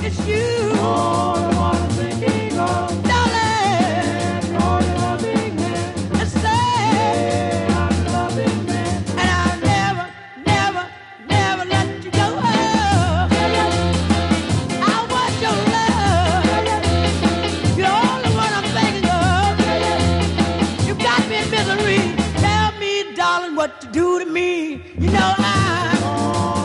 it's you. All the one I'm thinking of. Darling, You're the loving man. it's sad. Yeah, I'm the loving man. And I'll never, never, never let you go. I want your love. You're all the one I'm thinking of. You got me in misery. Tell me, darling, what to do to me. You know I'm